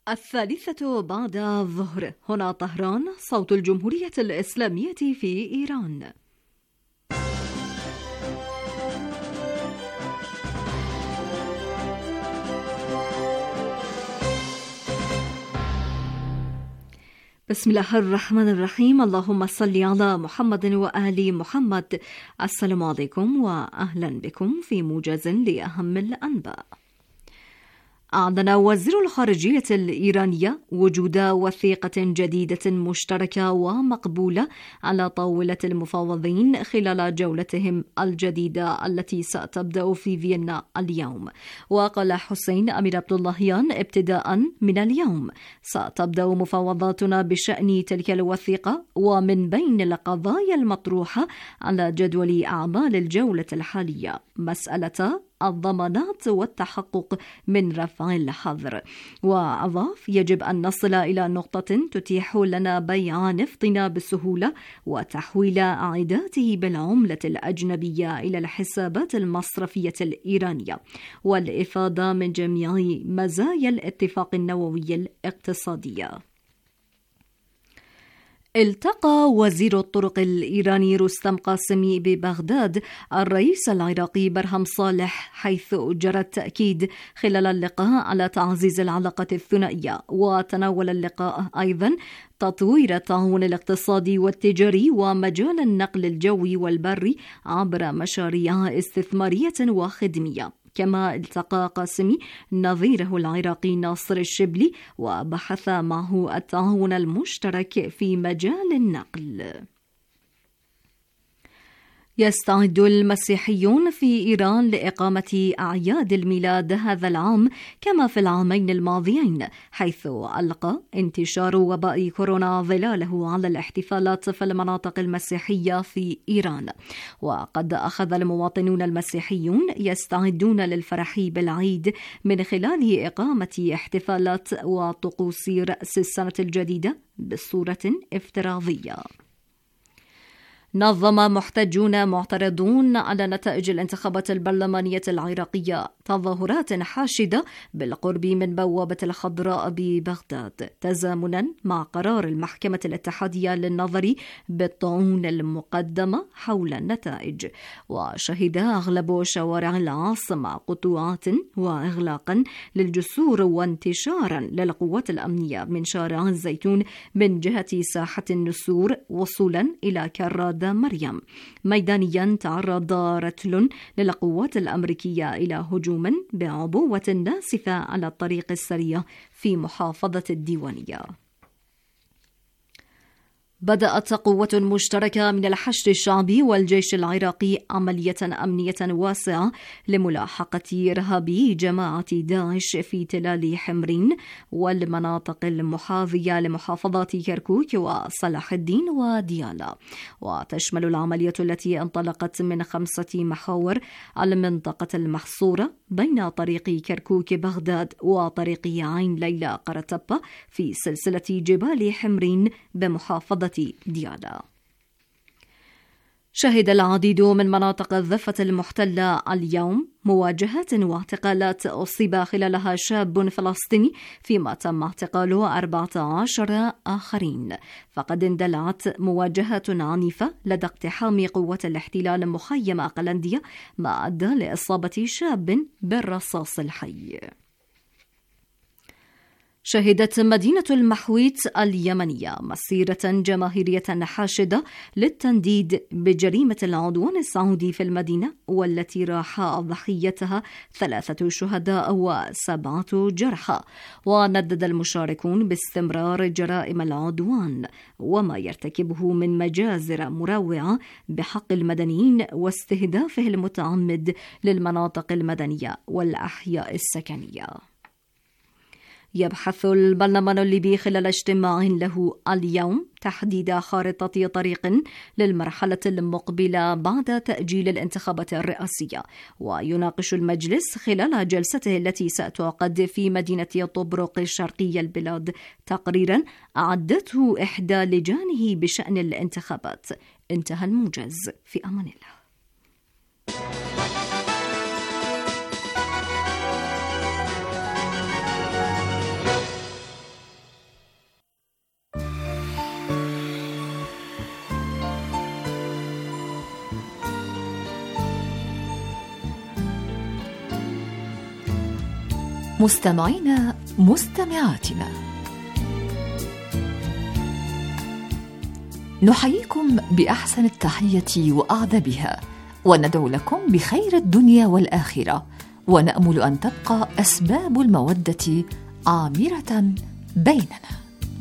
الثالثة بعد الظهر. هنا طهران، صوت الجمهورية الإسلامية في إيران. بسم الله الرحمن الرحيم. اللهم صل على محمد وآل محمد. السلام عليكم وأهلا بكم في موجز لأهم الأنباء. أعلن وزير الخارجية الإيرانية وجود وثيقة جديدة مشتركة ومقبولة على طاولة المفاوضين خلال جولتهم الجديدة التي ستبدأ في فيينا اليوم. وقال حسين أمير عبد اللهيان ابتداء من اليوم ستبدأ مفاوضاتنا بشأن تلك الوثيقة، ومن بين القضايا المطروحة على جدول أعمال الجولة الحالية مسألة الضمانات والتحقق من رفع الحظر. وأضاف: يجب أن نصل إلى نقطة تتيح لنا بيع نفطنا بسهولة وتحويل أعداته بالعملة الأجنبية إلى الحسابات المصرفية الإيرانية، والإفادة من جميع مزايا الاتفاق النووي الاقتصادي. التقى وزير الطرق الإيراني رستم قاسمي ببغداد الرئيس العراقي برهم صالح، حيث جرى التأكيد خلال اللقاء على تعزيز العلاقة الثنائية. وتناول اللقاء أيضا تطوير التعاون الاقتصادي والتجاري ومجال النقل الجوي والبري عبر مشاريع استثمارية وخدمية. كما التقى قاسمي نظيره العراقي ناصر الشبلي وبحث معه التعاون المشترك في مجال النقل. يستعد المسيحيون في إيران لإقامة أعياد الميلاد هذا العام كما في العامين الماضيين، حيث ألقى انتشار وباء كورونا ظلاله على الاحتفالات في المناطق المسيحية في إيران. وقد أخذ المواطنون المسيحيون يستعدون للفرح بالعيد من خلال إقامة احتفالات وطقوس رأس السنة الجديدة بصورة افتراضية. نظم محتجون معترضون على نتائج الانتخابات البرلمانية العراقية تظاهرات حاشدة بالقرب من بوابة الخضراء ببغداد، تزامنا مع قرار المحكمة الاتحادية للنظر بالطعون المقدمة حول النتائج. وشهد أغلب شوارع العاصمة قطوعات وإغلاقا للجسور وانتشارا للقوات الأمنية من شارع الزيتون من جهة ساحة النسور وصولا إلى كراد مريم. ميدانيا تعرض رتل للقوات الأمريكية إلى هجوم بعبوة ناسفة على الطريق السريع في محافظة الديوانية. بدأت قوة مشتركة من الحشد الشعبي والجيش العراقي عملية أمنية واسعة لملاحقة إرهابي جماعة داعش في تلال حمرين والمناطق المحاذية لمحافظات كركوك وصلاح الدين وديالا. وتشمل العملية التي انطلقت من 5 محاور المنطقة المحصورة بين طريق كركوك بغداد وطريق عين ليلى قرطبة في سلسلة جبال حمرين بمحافظة ديالا. شهد العديد من مناطق الضفة المحتلة اليوم مواجهات واعتقالات أصيب خلالها شاب فلسطيني، فيما تم اعتقال 14 آخرين. فقد اندلعت مواجهات عنيفة لدى اقتحام قوة الاحتلال مخيم قلندية، ما أدى لإصابة شاب بالرصاص الحي. شهدت مدينة المحويت اليمنية مسيرة جماهيرية حاشدة للتنديد بجريمة العدوان السعودي في المدينة، والتي راح ضحيتها 3 شهداء و7 جرحى. وندد المشاركون باستمرار جرائم العدوان وما يرتكبه من مجازر مروعة بحق المدنيين واستهدافه المتعمد للمناطق المدنية والأحياء السكنية. يبحث البرلمان الليبي خلال اجتماع له اليوم تحديد خارطة طريق للمرحلة المقبلة بعد تأجيل الانتخابات الرئاسية. ويناقش المجلس خلال جلسته التي ستعقد في مدينة طبرق الشرقية البلاد تقريرا أعدته إحدى لجانه بشأن الانتخابات. انتهى الموجز، في أمان الله. مستمعينا مستمعاتنا، نحييكم بأحسن التحية وأعذبها، وندعو لكم بخير الدنيا والآخرة، ونأمل أن تبقى أسباب المودة عامرة بيننا.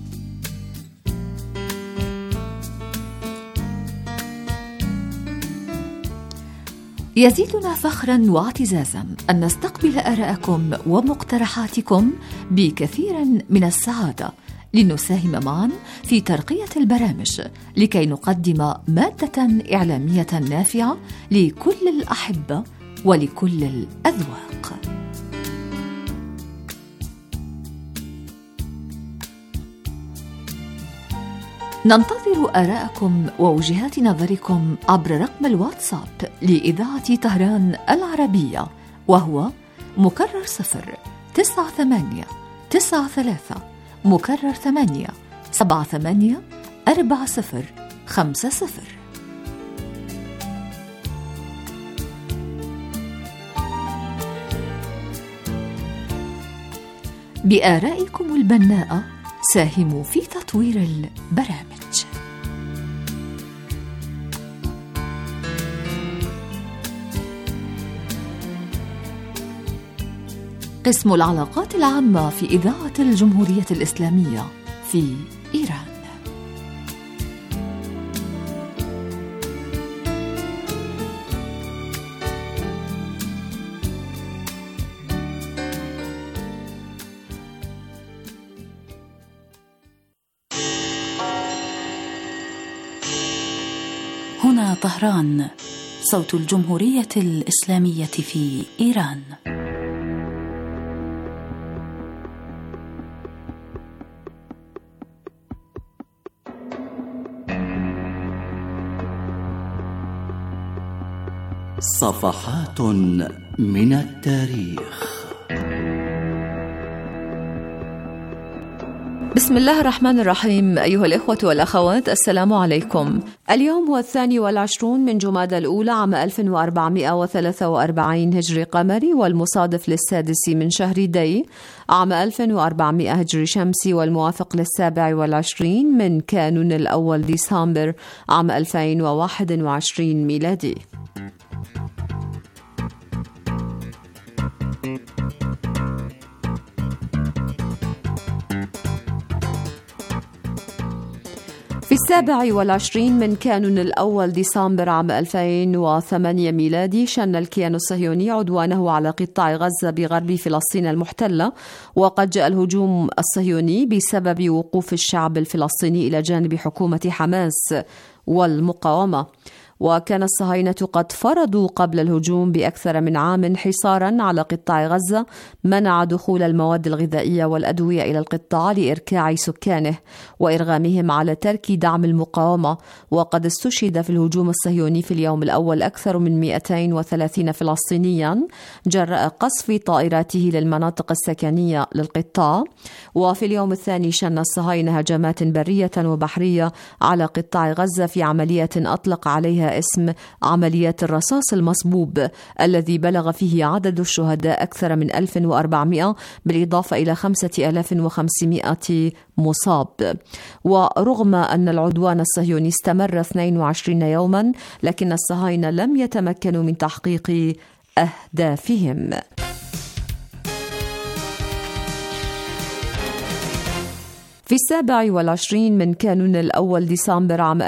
يزيدنا فخرا واعتزازا أن نستقبل آراءكم ومقترحاتكم بكثير من السعادة، لنساهم معا في ترقية البرامج لكي نقدم مادة إعلامية نافعة لكل الأحبة ولكل الأذواق. ننتظر آراءكم ووجهات نظركم عبر رقم الواتساب لإذاعة طهران العربية، وهو مكرر 09893 مكرر 8784050. بآرائكم البناءة ساهموا في تطوير البرامج. قسم العلاقات العامة في إذاعة الجمهورية الإسلامية في إيران. هنا طهران، صوت الجمهورية الإسلامية في إيران. صفحات من التاريخ. بسم الله الرحمن الرحيم. أيها الإخوة والأخوات، السلام عليكم. اليوم هو 22 من جمادى الأولى عام 1443 هجري قمري، والمصادف ل6 من شهر دي عام 1400 هجري شمسي، والموافق ل27 من كانون الأول ديسمبر عام 2021 ميلادي. في 27 من كانون الأول ديسمبر عام 2008 ميلادي شن الكيان الصهيوني عدوانه على قطاع غزة بغرب فلسطين المحتلة، وقد جاء الهجوم الصهيوني بسبب وقوف الشعب الفلسطيني إلى جانب حكومة حماس والمقاومة. وكان الصهاينة قد فرضوا قبل الهجوم بأكثر من عام حصارا على قطاع غزة منع دخول المواد الغذائية والأدوية إلى القطاع لإركاع سكانه وإرغامهم على ترك دعم المقاومة. وقد استشهد في الهجوم الصهيوني في اليوم الأول أكثر من 230 فلسطينيا جراء قصف طائراته للمناطق السكنية للقطاع. وفي اليوم الثاني شن الصهاينة هجمات برية وبحرية على قطاع غزة في عملية أطلق عليها اسم عمليات الرصاص المصبوب، الذي بلغ فيه عدد الشهداء أكثر من 1400 بالإضافة إلى 5500 مصاب. ورغم أن العدوان الصهيوني استمر 22 يوما، لكن الصهاينة لم يتمكنوا من تحقيق أهدافهم. في 27 من كانون الأول ديسمبر عام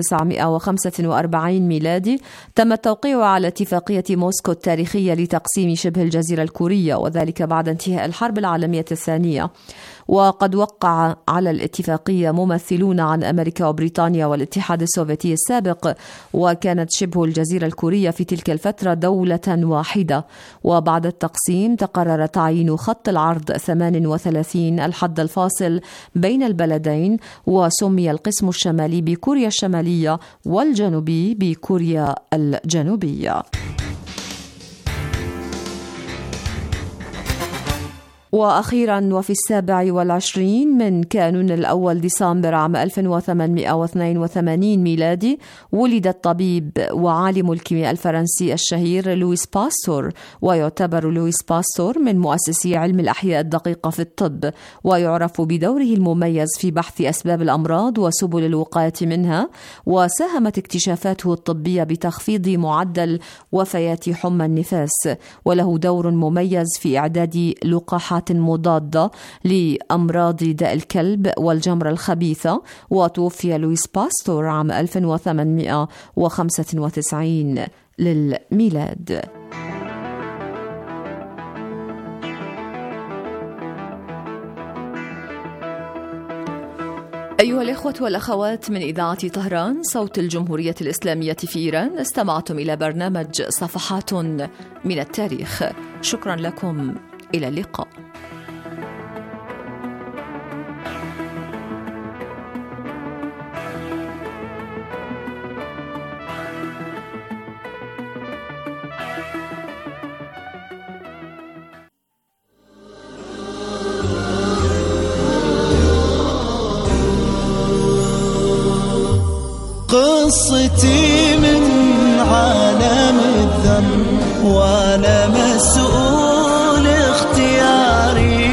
1945 ميلادي تم التوقيع على اتفاقية موسكو التاريخية لتقسيم شبه الجزيرة الكورية، وذلك بعد انتهاء الحرب العالمية الثانية. وقد وقع على الاتفاقية ممثلون عن أمريكا وبريطانيا والاتحاد السوفيتي السابق، وكانت شبه الجزيرة الكورية في تلك الفترة دولة واحدة. وبعد التقسيم تقرر تعيين خط العرض 38 الحد الفاصل بين البلدين، وسمي القسم الشمالي بكوريا الشمالية والجنوبي بكوريا الجنوبية. وأخيرا وفي 27 من كانون الأول ديسمبر عام 1882 ميلادي ولد الطبيب وعالم الكيمياء الفرنسي الشهير لويس باستور، ويعتبر لويس باستور من مؤسسي علم الأحياء الدقيقة في الطب، ويعرف بدوره المميز في بحث أسباب الأمراض وسبل الوقاية منها، وساهمت اكتشافاته الطبية بتخفيض معدل وفيات حمى النفاس، وله دور مميز في إعداد لقاحات مضادة لأمراض داء الكلب والجمرة الخبيثة. وتوفي لويس باستور عام 1895 للميلاد. أيها الإخوة والأخوات من إذاعة طهران صوت الجمهورية الإسلامية في إيران، استمعتم إلى برنامج صفحات من التاريخ. شكرا لكم، إلى اللقاء. قصتي من عالم الذم وأنا مسؤول اختياري،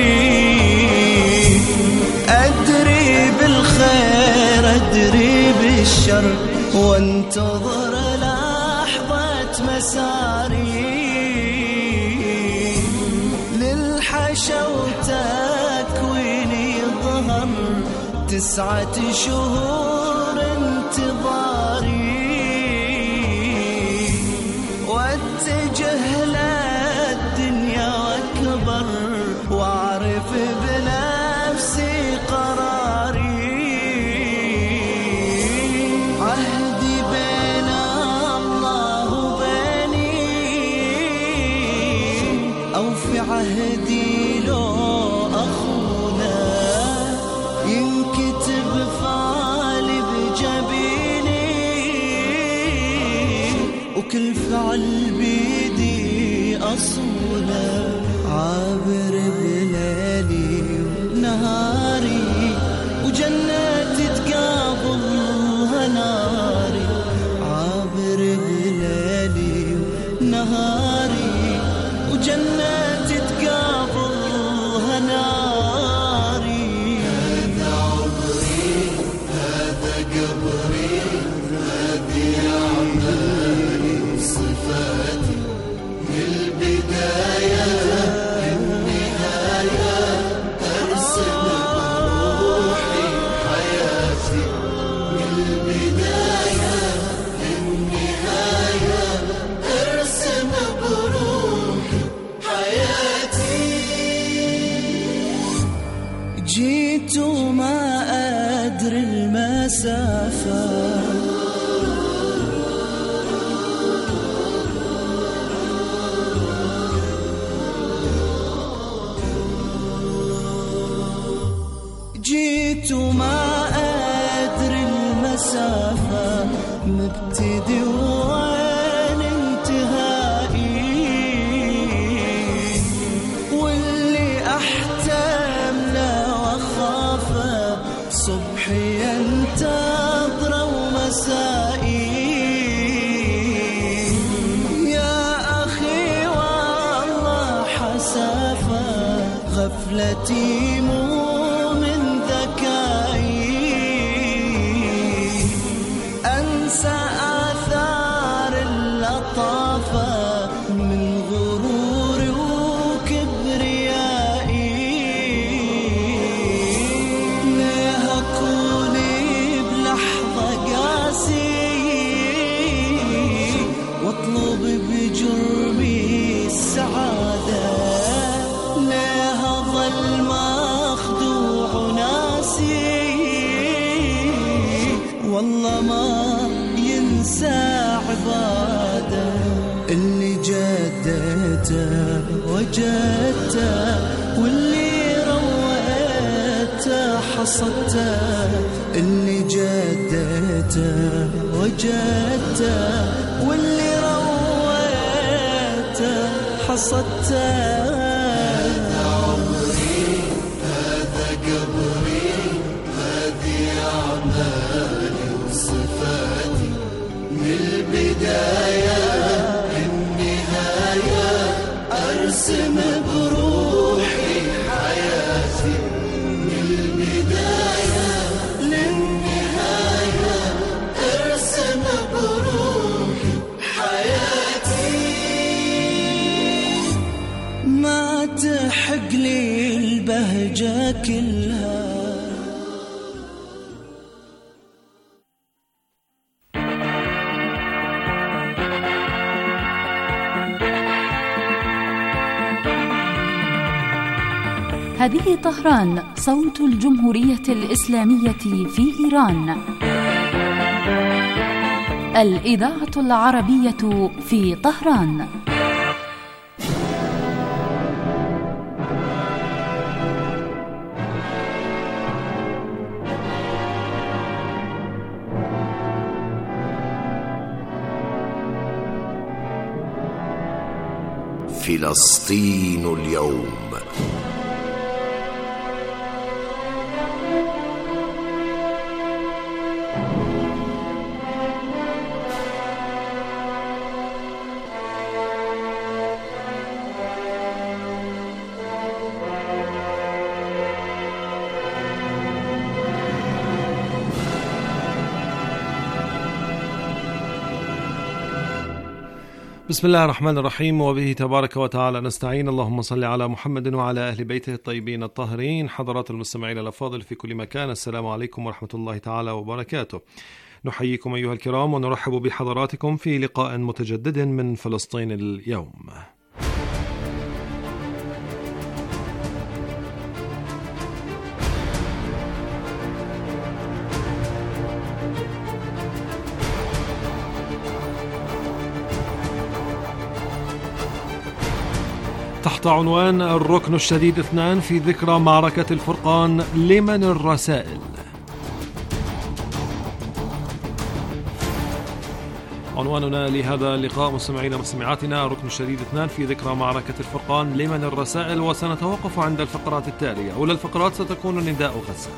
أدري بالخير أدري بالشر وانتظر لحظة مساري، للحشا وتكويني ظهر 9 شهور انتظاري، واتجه للدنيا واكبر واعرف بنفسي قراري، عهدي بين الله وبيني او في عهدي لو اخونا ينكتب فالي بجبيني، وكل فعل بيدي أصوله، عابر بليلي ونهاري وجنتي تقابلها ناري، عابر بليلي ونهاري وجنتي تقابلها ناري، هذا عمري هذا قبري هذه أعمالي صفاتي، البداية النهاية أرسم بروحي حياتي، البداية النهاية أرسم بروحي حياتي، جيت وما أدري المسافة، جيت وما أدري المسافة، مبتدي وين انتهائي، واللي أحتم له وأخافه صبحي ينتظره ومسائي، يا أخي والله حسافة غفلتي مو من ذكائي، أنسى آثار اللطافة من غروري وكبريائي، ليه أكوني بلحظة قاسي واطلب بجرمي السعادة، ليه أظل مخدوع ناسي والله ما ينسى عباده، اللي جدته وجدته واللي رويته حصدته، اللي جدته وجدته واللي رويته حصدته، البداية للنهاية أرسم بروحي حياتي، من البداية للنهاية أرسم بروحي حياتي. ما تحق لي البهجة كلها. هذه طهران، صوت الجمهورية الإسلامية في إيران. الإذاعة العربية في طهران. فلسطين اليوم. بسم الله الرحمن الرحيم، وبه تبارك وتعالى نستعين. اللهم صل على محمد وعلى أهل بيته الطيبين الطاهرين. حضرات المستمعين الأفاضل في كل مكان، السلام عليكم ورحمة الله تعالى وبركاته. نحييكم أيها الكرام ونرحب بحضراتكم في لقاء متجدد من فلسطين اليوم. تحت عنوان الركن الشديد 2 في ذكرى معركة الفرقان، لمن الرسائل. عنواننا لهذا اللقاء مستمعينا ومستمعاتنا، الركن الشديد 2 في ذكرى معركة الفرقان، لمن الرسائل، وسنتوقف عند الفقرات التالية. أولى الفقرات ستكون نداء غزة.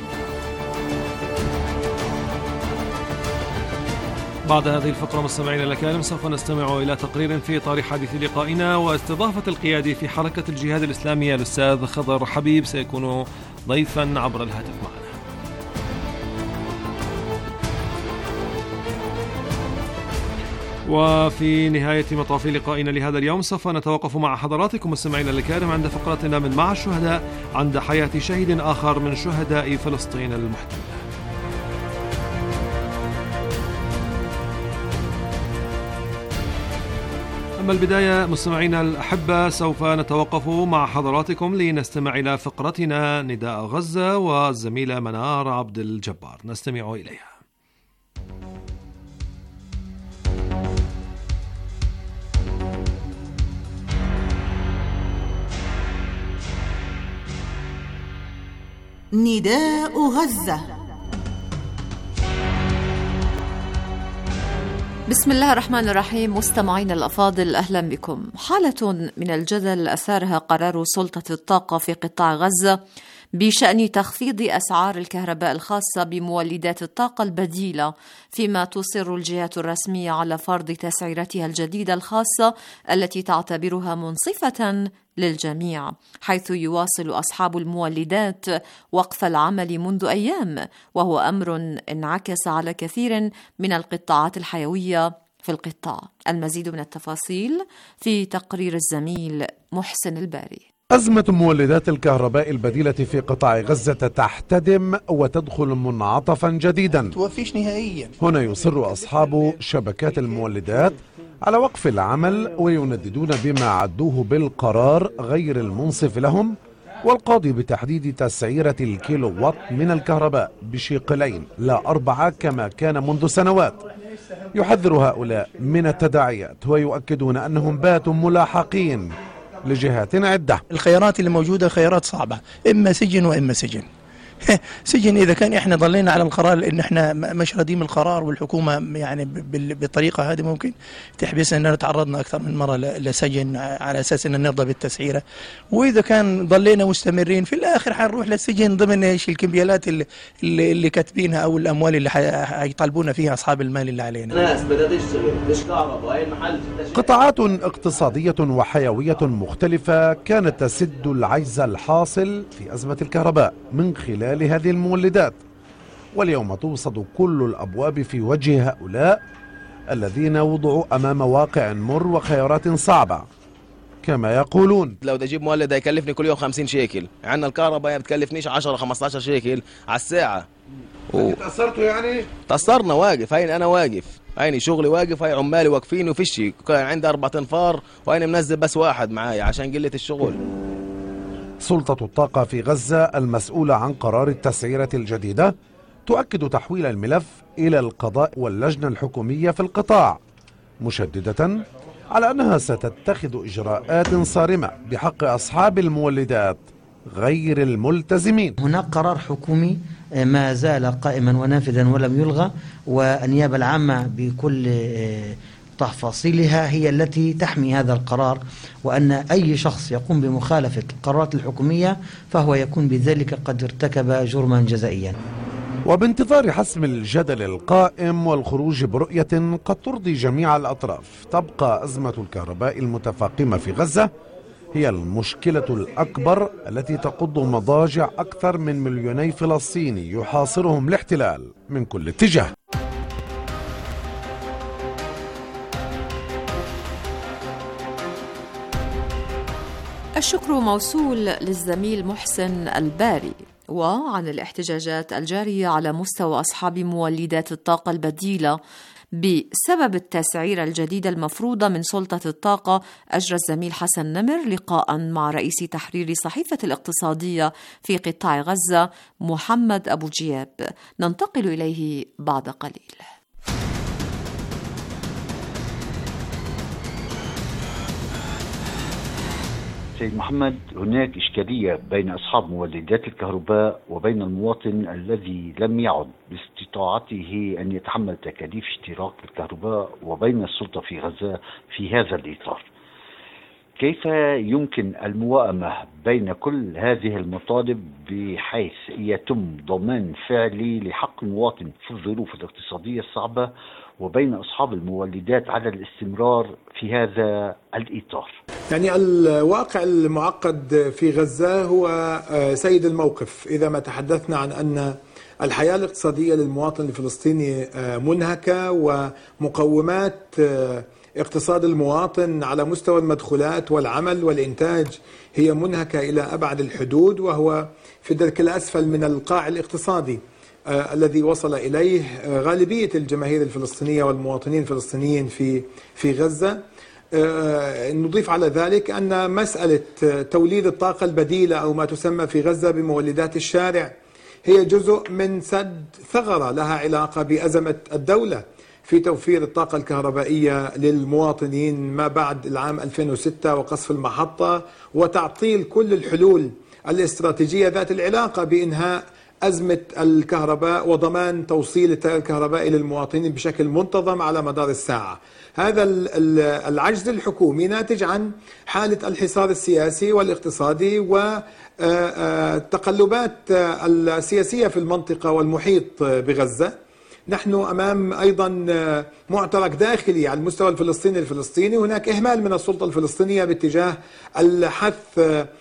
بعد هذه الفقرة مستمعينا الأكارم سوف نستمع إلى تقرير في إطار حديث لقائنا، واستضافة القيادي في حركة الجهاد الإسلامي الأستاذ خضر حبيب سيكون ضيفا عبر الهاتف معنا. وفي نهاية مطاف لقائنا لهذا اليوم سوف نتوقف مع حضراتكم مستمعينا الكرام عند فقرتنا من مع الشهداء، عند حياة شهيد آخر من شهداء فلسطين المحتلة. أما البداية مستمعينا الأحبة سوف نتوقف مع حضراتكم لنستمع إلى فقرتنا نداء غزة، والزميلة منار عبد الجبار نستمع إليها. نداء غزة. بسم الله الرحمن الرحيم. مستمعينا الأفاضل، أهلا بكم. حالة من الجدل أثارها قرار سلطة الطاقة في قطاع غزة بشأن تخفيض أسعار الكهرباء الخاصة بمولدات الطاقة البديلة، فيما تصر الجهات الرسمية على فرض تسعيرتها الجديدة الخاصة التي تعتبرها منصفة للجميع، حيث يواصل أصحاب المولدات وقف العمل منذ أيام، وهو أمر انعكس على كثير من القطاعات الحيوية في القطاع. المزيد من التفاصيل في تقرير الزميل محسن الباري. أزمة مولدات الكهرباء البديلة في قطاع غزة تحتدم وتدخل منعطفا جديدا. توفيش نهائيا. هنا يصر أصحاب شبكات المولدات على وقف العمل، وينددون بما عدوه بالقرار غير المنصف لهم، والقاضي بتحديد تسعيرة الكيلو وات من الكهرباء بشقلين لا 4 كما كان منذ سنوات. يحذر هؤلاء من التداعيات، ويؤكدون أنهم باتوا ملاحقين لجهات عدة. الخيارات اللي موجودة خيارات صعبة، إما سجن وإما سجن. سجن إذا كان إحنا ضلينا على القرار، لأن إحنا مش راضيين القرار، والحكومة يعني بالطريقة هذه ممكن تحبسنا أننا تعرضنا أكثر من مرة لسجن على أساس أن نرضى بالتسعيرة. وإذا كان ضلينا مستمرين في الآخر حنروح للسجن ضمن إيش الكمبيالات اللي كاتبينها أو الأموال اللي حيطالبونا فيها أصحاب المال اللي علينا. ناس بدها تشتغل مش كهرباء، هاي المحل قطاعات اقتصادية وحيوية مختلفة كانت تسد العجز الحاصل في أزمة الكهرباء من خلال هذه المولدات، واليوم توصد كل الأبواب في وجه هؤلاء الذين وضعوا أمام واقع مر وخيارات صعبة. كما يقولون: لو بدي اجيب مولد هيكلفني كل يوم 50 شيكل، عندنا الكهرباء ما بتكلفنيش 10-15 شيكل على الساعة. تأثرتوا يعني؟ تأثرنا، واقف، هين أنا واقف، هيني شغلي واقف، هاي عمالي واقفين وفيش شيء، كان عندي 4 أنفار وهيني منزل بس واحد معايا عشان قلة الشغل. سلطة الطاقة في غزة المسؤولة عن قرار التسعيرة الجديدة تؤكد تحويل الملف إلى القضاء واللجنة الحكومية في القطاع، مشددة على أنها ستتخذ إجراءات صارمة بحق أصحاب المولدات غير الملتزمين. هناك قرار حكومي ما زال قائما ونافذا ولم يلغى، والنيابة العامة بكل تفاصيلها هي التي تحمي هذا القرار، وأن أي شخص يقوم بمخالفة القرارات الحكومية فهو يكون بذلك قد ارتكب جرما جزائيا. وبانتظار حسم الجدل القائم والخروج برؤية قد ترضي جميع الأطراف، تبقى أزمة الكهرباء المتفاقمة في غزة هي المشكلة الأكبر التي تقض مضاجع أكثر من 2 مليون فلسطيني يحاصرهم الاحتلال من كل اتجاه. الشكر موصول للزميل محسن الباري. وعن الاحتجاجات الجارية على مستوى أصحاب مولدات الطاقة البديلة بسبب التسعيرة الجديدة المفروضة من سلطة الطاقة، أجرى الزميل حسن نمر لقاء مع رئيس تحرير صحيفة الاقتصادية في قطاع غزة محمد أبو جياب، ننتقل إليه بعد قليل. سيد محمد، هناك إشكالية بين أصحاب مولدات الكهرباء وبين المواطن الذي لم يعد باستطاعته أن يتحمل تكاليف اشتراك الكهرباء وبين السلطة في غزة في هذا الإطار. كيف يمكن الموائمة بين كل هذه المطالب بحيث يتم ضمان فعلي لحق المواطن في الظروف الاقتصادية الصعبة وبين أصحاب المولدات على الاستمرار في هذا الإطار؟ يعني الواقع المعقد في غزة هو سيد الموقف. إذا ما تحدثنا عن أن الحياة الاقتصادية للمواطن الفلسطيني منهكة، ومقومات اقتصاد المواطن على مستوى المدخولات والعمل والإنتاج هي منهكة إلى أبعد الحدود، وهو في الدرك الأسفل من القاع الاقتصادي الذي وصل إليه غالبية الجماهير الفلسطينية والمواطنين الفلسطينيين في غزة. نضيف على ذلك أن مسألة توليد الطاقة البديلة أو ما تسمى في غزة بمولدات الشارع هي جزء من سد ثغرة لها علاقة بأزمة الدولة في توفير الطاقة الكهربائية للمواطنين ما بعد العام 2006 وقصف المحطة، وتعطيل كل الحلول الاستراتيجية ذات العلاقة بإنهاء أزمة الكهرباء وضمان توصيل التيار الكهربائي للمواطنين بشكل منتظم على مدار الساعة. هذا العجز الحكومي ناتج عن حالة الحصار السياسي والاقتصادي والتقلبات السياسية في المنطقة والمحيط بغزة. نحن أمام أيضا معترك داخلي على المستوى الفلسطيني. هناك إهمال من السلطة الفلسطينية باتجاه الحث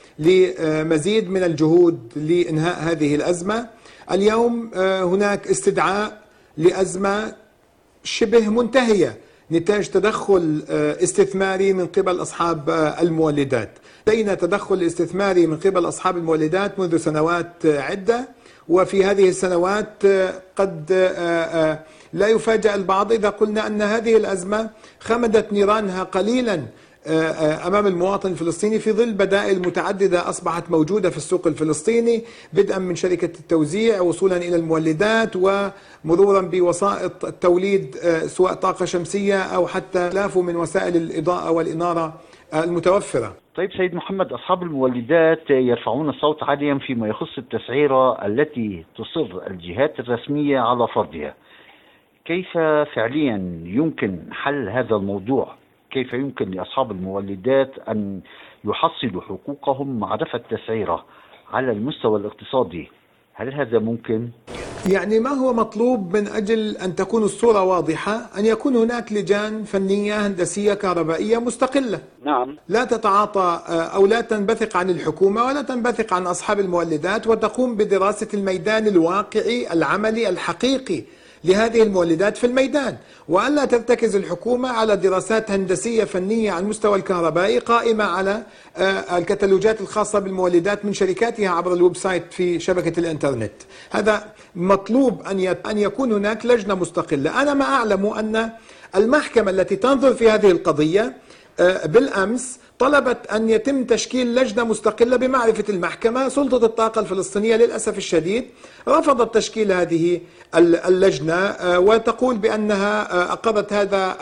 لمزيد من الجهود لإنهاء هذه الأزمة. اليوم هناك استدعاء لأزمة شبه منتهية نتاج تدخل استثماري من قبل أصحاب المولدات. لدينا تدخل استثماري من قبل أصحاب المولدات منذ سنوات عدة، وفي هذه السنوات قد لا يفاجأ البعض إذا قلنا أن هذه الأزمة خمدت نيرانها قليلا أمام المواطن الفلسطيني في ظل بدائل متعددة أصبحت موجودة في السوق الفلسطيني، بدءا من شركة التوزيع وصولا إلى المولدات ومرورا بوسائط التوليد سواء طاقة شمسية أو حتى آلاف من وسائل الإضاءة والإنارة المتوفرة. طيب سيد محمد، أصحاب المولدات يرفعون الصوت عاليا فيما يخص التسعيرة التي تصر الجهات الرسمية على فرضها. كيف فعليا يمكن حل هذا الموضوع؟ كيف يمكن لأصحاب المولدات أن يحصلوا حقوقهم مع رفع التسعيرة على المستوى الاقتصادي؟ هل هذا ممكن؟ يعني ما هو مطلوب من أجل أن تكون الصورة واضحة؟ أن يكون هناك لجان فنية هندسية كهربائية مستقلة، نعم، لا تتعاطى أو لا تنبثق عن الحكومة ولا تنبثق عن أصحاب المولدات، وتقوم بدراسة الميدان الواقعي العملي الحقيقي لهذه المولدات في الميدان، وألا ترتكز الحكومة على دراسات هندسية فنية على المستوى الكهربائي قائمة على الكتالوجات الخاصة بالمولدات من شركاتها عبر الويب سايت في شبكة الإنترنت. هذا مطلوب أن يكون هناك لجنة مستقلة. أنا ما أعلم أن المحكمة التي تنظر في هذه القضية بالأمس طلبت أن يتم تشكيل لجنة مستقلة. بمعرفة المحكمة سلطة الطاقة الفلسطينية للأسف الشديد رفضت تشكيل هذه اللجنة، وتقول بأنها أقرت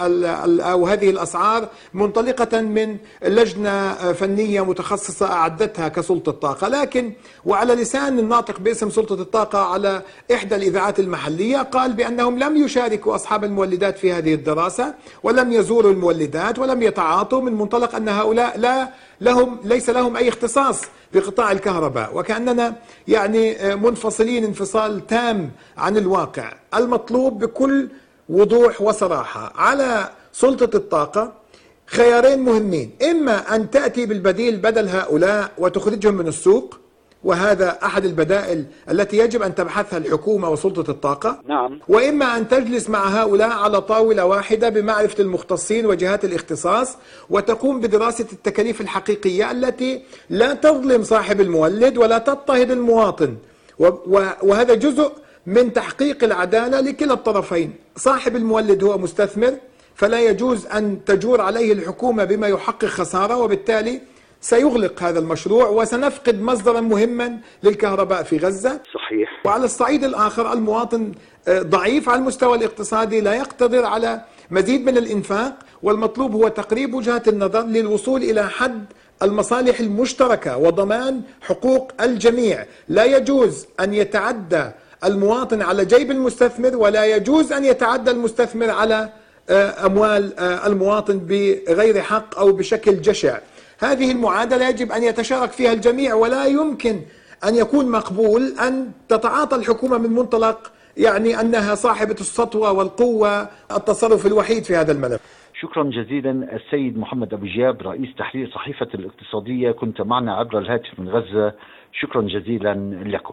هذه الأسعار منطلقة من لجنة فنية متخصصة أعدتها كسلطة الطاقة. لكن وعلى لسان الناطق باسم سلطة الطاقة على إحدى الإذاعات المحلية قال بأنهم لم يشاركوا أصحاب المولدات في هذه الدراسة، ولم يزوروا المولدات، ولم يتعاطوا، من منطلق أن هؤلاء ليس لهم أي اختصاص بقطاع الكهرباء، وكأننا يعني منفصلين انفصال تام عن الواقع. المطلوب بكل وضوح وصراحة على سلطة الطاقة خيارين مهمين: إما أن تأتي بالبديل بدل هؤلاء وتخرجهم من السوق، وهذا أحد البدائل التي يجب أن تبحثها الحكومة وسلطة الطاقة، نعم، وإما أن تجلس مع هؤلاء على طاولة واحدة بمعرفة المختصين وجهات الاختصاص، وتقوم بدراسة التكاليف الحقيقية التي لا تظلم صاحب المولد ولا تضطهد المواطن، وهذا جزء من تحقيق العدالة لكلا الطرفين. صاحب المولد هو مستثمر، فلا يجوز أن تجور عليه الحكومة بما يحقق خسارة، وبالتالي سيغلق هذا المشروع وسنفقد مصدرا مهما للكهرباء في غزة. صحيح. وعلى الصعيد الآخر المواطن ضعيف على المستوى الاقتصادي، لا يقتدر على مزيد من الإنفاق، والمطلوب هو تقريب وجهات النظر للوصول إلى حد المصالح المشتركة وضمان حقوق الجميع. لا يجوز أن يتعدى المواطن على جيب المستثمر، ولا يجوز أن يتعدى المستثمر على أموال المواطن بغير حق أو بشكل جشع. هذه المعادلة يجب أن يتشارك فيها الجميع، ولا يمكن أن يكون مقبول أن تتعاطى الحكومة من منطلق يعني أنها صاحبة السطوة والقوة التصرف الوحيد في هذا الملف. شكرا جزيلا السيد محمد أبو جياب، رئيس تحرير صحيفة الاقتصادية، كنت معنا عبر الهاتف من غزة. شكرا جزيلا لكم.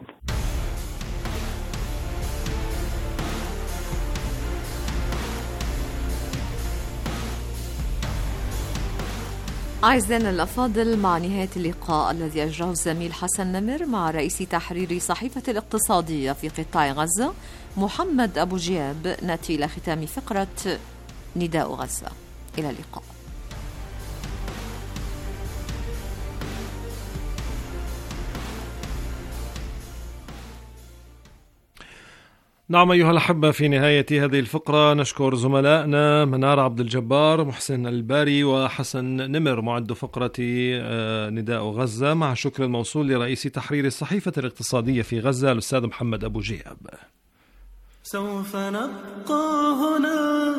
أعزائنا الأفاضل، مع نهاية اللقاء الذي أجراه الزميل حسن نمر مع رئيس تحرير صحيفة الاقتصادية في قطاع غزة محمد أبو جياب، نأتي إلى ختام فقرة نداء غزة. إلى اللقاء. نعم أيها الأحبة، في نهاية هذه الفقرة نشكر زملائنا منار عبد الجبار، محسن الباري، وحسن نمر معد فقرة نداء غزة، مع شكر الموصول لرئيس تحرير الصحيفة الاقتصادية في غزة الأستاذ محمد أبو جياب. سوف نبقى هنا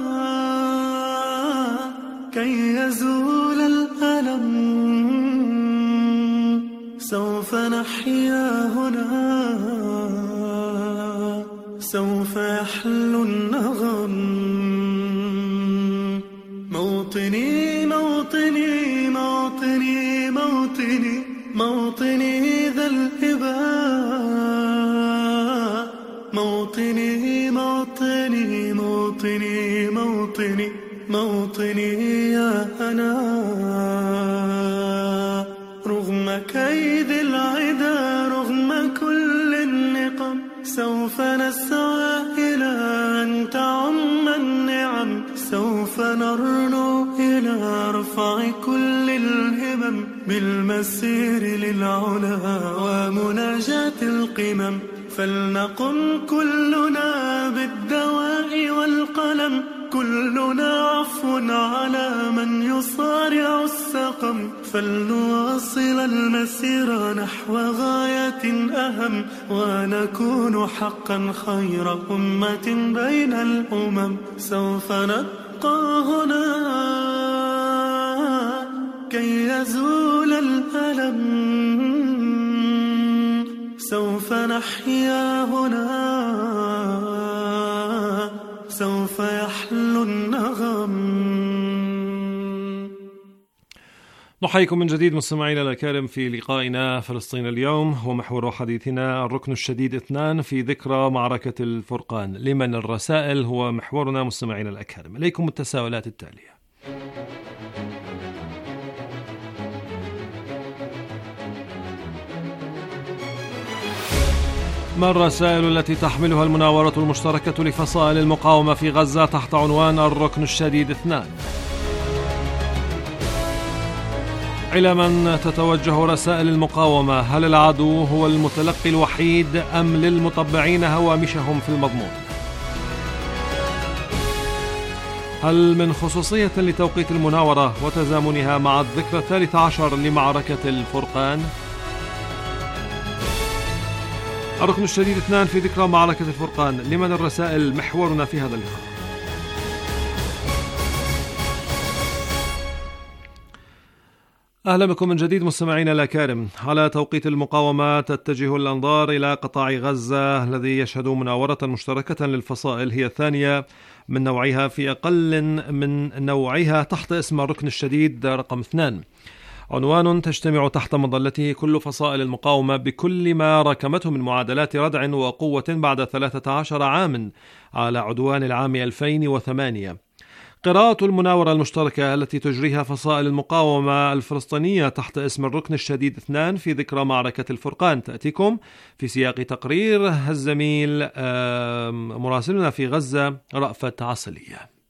كي يزول الألم، سوف نحيا هنا، سوف يحلو النغم. موطني موطني موطني موطني موطني ذا الإباء، موطني موطني موطني موطني موطني يا أنا. رغم كيد العدا، رغم كل النقم، سوف نسعى إلى أن تعم النعم، سوف نرنو إلى رفع كل الهمم، بالمسير للعلا ومناجاة القمم. فلنقم كلنا بالدواء والقلم، كلنا عفو على من يصارع السقم، فلنواصل المسير نحو غاية أهم، ونكون حقا خير أمة بين الأمم. سوف نبقى هنا كي يزول الألم، سوف نحيا هنا، سوف يحلو النغم. نحييكم من جديد مستمعينا الأكارم في لقائنا فلسطين اليوم، ومحور حديثنا الركن الشديد 2 في ذكرى معركة الفرقان. لمن الرسائل هو محورنا مستمعينا الأكارم. إليكم التساؤلات التالية: ما الرسائل التي تحملها المناورة المشتركة لفصائل المقاومة في غزة تحت عنوان الركن الشديد 2؟ إلى من تتوجه رسائل المقاومة؟ هل العدو هو المتلقي الوحيد أم للمطبعين هوامشهم في المضمون؟ هل من خصوصية لتوقيت المناورة وتزامنها مع الذكرى 13 لمعركة الفرقان؟ الركن الشديد 2 في ذكرى معركة الفرقان. لمن الرسائل؟ محورنا في هذا اللقاء. أهلا بكم من جديد مستمعينا الأكارم. على توقيت المقاومة تتجه الأنظار إلى قطاع غزة الذي يشهد مناورة مشتركة للفصائل، هي الثانية من نوعها في أقل من نوعها تحت اسم الركن الشديد رقم 2. عنوان تجتمع تحت مظلته كل فصائل المقاومة بكل ما ركمته من معادلات ردع وقوة بعد 13 عام على عدوان العام 2008. قراءة المناورة المشتركة التي تجريها فصائل المقاومة الفلسطينية تحت اسم الركن الشديد 2 في ذكرى معركة الفرقان تأتيكم في سياق تقرير الزميل مراسلنا في غزة رأفت عسلية.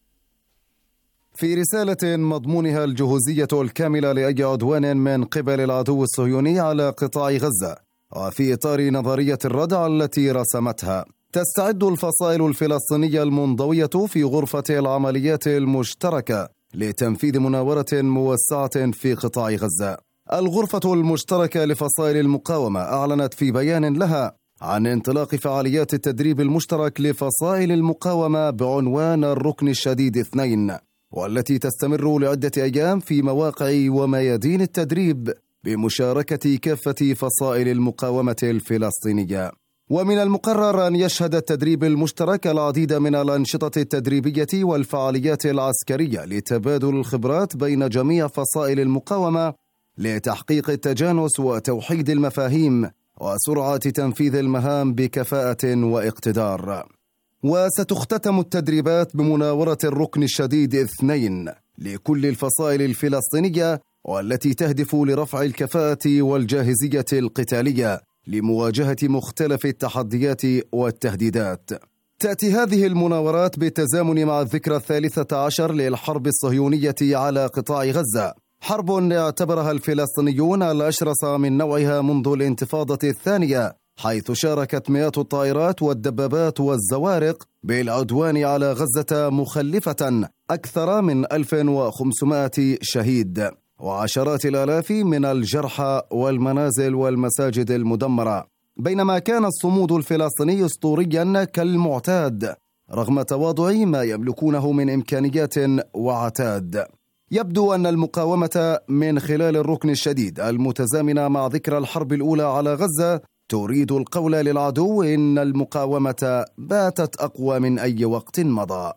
في رسالة مضمونها الجهوزية الكاملة لأي عدوان من قبل العدو الصهيوني على قطاع غزة، وفي إطار نظرية الردع التي رسمتها، تستعد الفصائل الفلسطينية المنضوية في غرفة العمليات المشتركة لتنفيذ مناورة موسعة في قطاع غزة. الغرفة المشتركة لفصائل المقاومة أعلنت في بيان لها عن انطلاق فعاليات التدريب المشترك لفصائل المقاومة بعنوان الركن الشديد 2، والتي تستمر لعدة أيام في مواقع وميادين التدريب بمشاركة كافة فصائل المقاومة الفلسطينية. ومن المقرر أن يشهد التدريب المشترك العديد من الأنشطة التدريبية والفعاليات العسكرية لتبادل الخبرات بين جميع فصائل المقاومة لتحقيق التجانس وتوحيد المفاهيم وسرعة تنفيذ المهام بكفاءة واقتدار. وستختتم التدريبات بمناورة الركن الشديد 2 لكل الفصائل الفلسطينية، والتي تهدف لرفع الكفاءة والجاهزية القتالية لمواجهة مختلف التحديات والتهديدات. تأتي هذه المناورات بالتزامن مع الذكرى 13 للحرب الصهيونية على قطاع غزة، حرب اعتبرها الفلسطينيون الأشرس من نوعها منذ الانتفاضة الثانية، حيث شاركت مئات الطائرات والدبابات والزوارق بالعدوان على غزة، مخلفة أكثر من 1500 شهيد وعشرات الآلاف من الجرحى والمنازل والمساجد المدمرة. بينما كان الصمود الفلسطيني أسطوريا كالمعتاد رغم تواضع ما يملكونه من إمكانيات وعتاد. يبدو أن المقاومة من خلال الركن الشديد المتزامن مع ذكرى الحرب الأولى على غزة تريد القول للعدو إن المقاومة باتت أقوى من أي وقت مضى.